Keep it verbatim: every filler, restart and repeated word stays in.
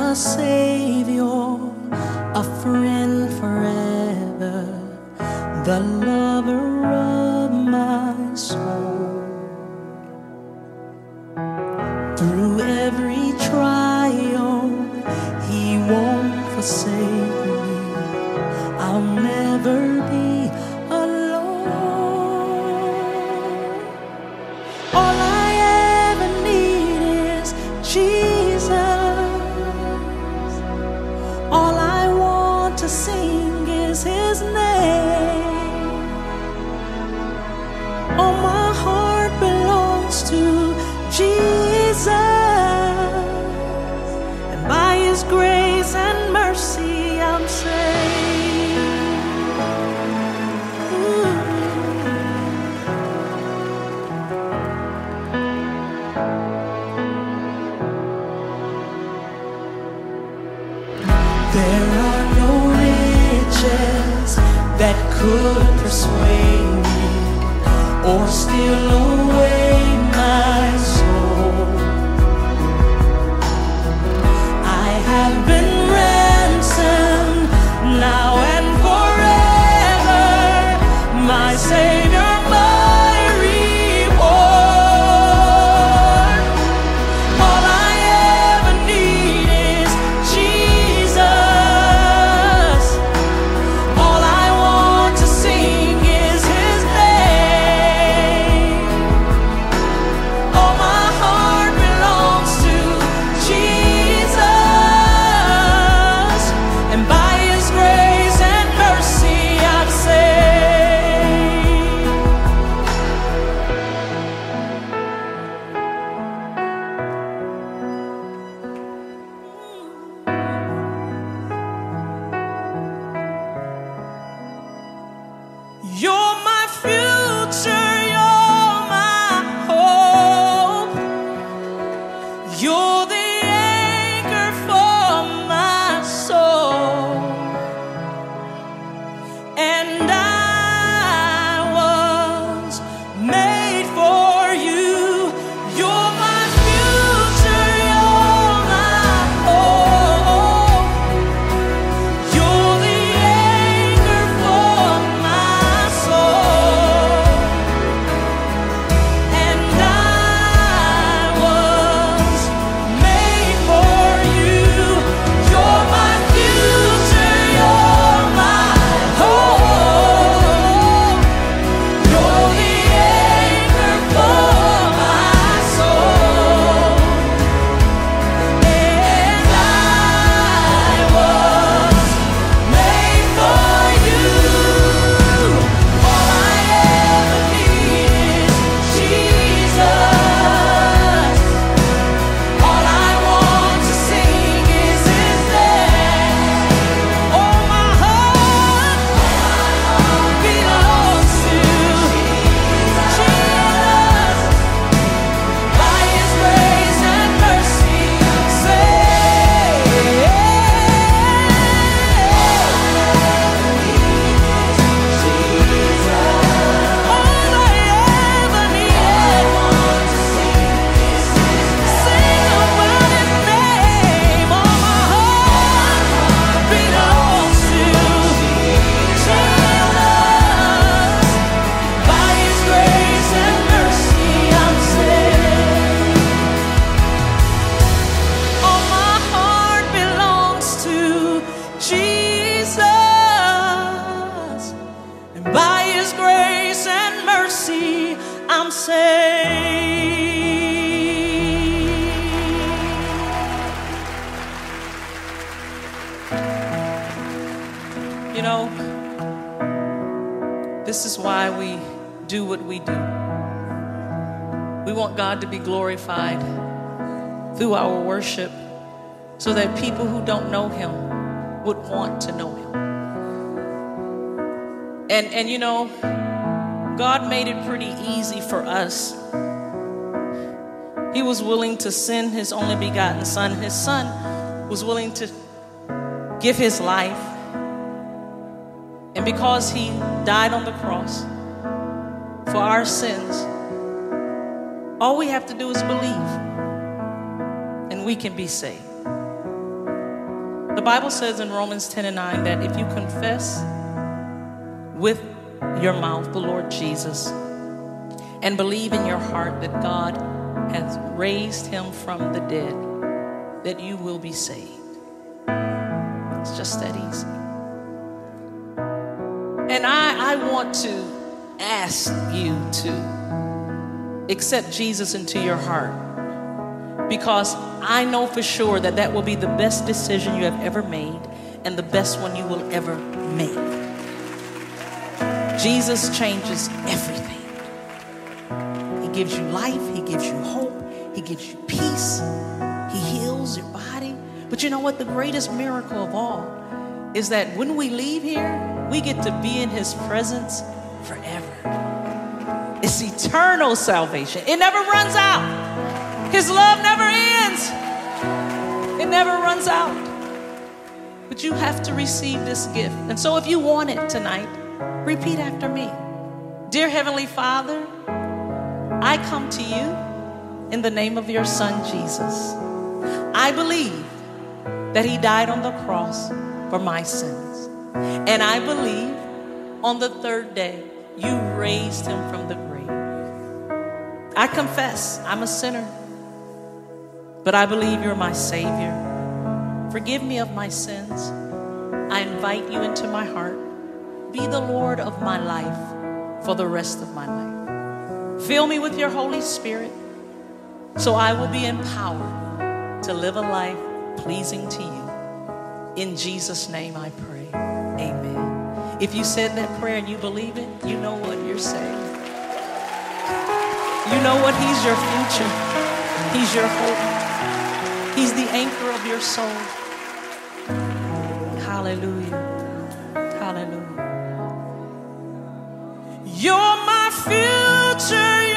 a Savior, a friend forever, the lover of my soul. Through every trial, He won't forsake me. I'll never be alone. All I ever need is Jesus. All I want to sing is His name. All my heart belongs to Jesus, and by His grace and mercy I'm saved. Ooh. There are no riches that could persuade me or steal away my soul. I have been ransomed now and forever, my Savior, my reward. All I ever need is Jesus. All I want to sing is His name. All my heart belongs to Jesus, and by His grace and mercy I'm saved. You're my future, you're my hope. You're the anchor for my soul. And I was made for you. You're my future, you're my hope. You're the anchor for my soul. And I was made for you. You're my future, you're my hope. You're the anchor for my soul. And I was made for you. All I ever need is Jesus. All I want to sing is His name. All my heart belongs to Jesus. By His grace and mercy I'm saved. All I ever need is sing about His name. All my heart belongs to Jesus. By His grace and mercy I'm saved. All my heart belongs to Jesus, and by His grace and mercy I'm saved. You know, this is why we do what we do. We want God to be glorified through our worship, so that people who don't know Him would want to know Him. And and you know, God made it pretty easy for us. He was willing to send His only begotten Son. His Son was willing to give His life. And because He died on the cross for our sins, all we have to do is believe, and we can be saved. The Bible says in Romans ten and nine that if you confess with your mouth the Lord Jesus and believe in your heart that God has raised him from the dead, that you will be saved. It's just that easy. And I, I want to ask you to accept Jesus into your heart, because I know for sure that that will be the best decision you have ever made and the best one you will ever make. Jesus changes everything. He gives you life. He gives you hope. He gives you peace. He heals your body. But you know what? The greatest miracle of all is that when we leave here, we get to be in his presence forever. It's eternal salvation. It never runs out. His love never ends. It never runs out. But you have to receive this gift. And so if you want it tonight, repeat after me. Dear Heavenly Father, I come to you in the name of your Son, Jesus. I believe that he died on the cross for my sins. And I believe on the third day, you raised him from the grave. I confess I'm a sinner, but I believe you're my Savior. Forgive me of my sins. I invite you into my heart. Be the Lord of my life for the rest of my life. Fill me with your Holy Spirit so I will be empowered to live a life pleasing to you. In Jesus' name I pray. Amen. If you said that prayer and you believe it, you know what you're saying. You know what? He's your future. He's your hope. He's the anchor of your soul. Hallelujah. Hallelujah. You're my future.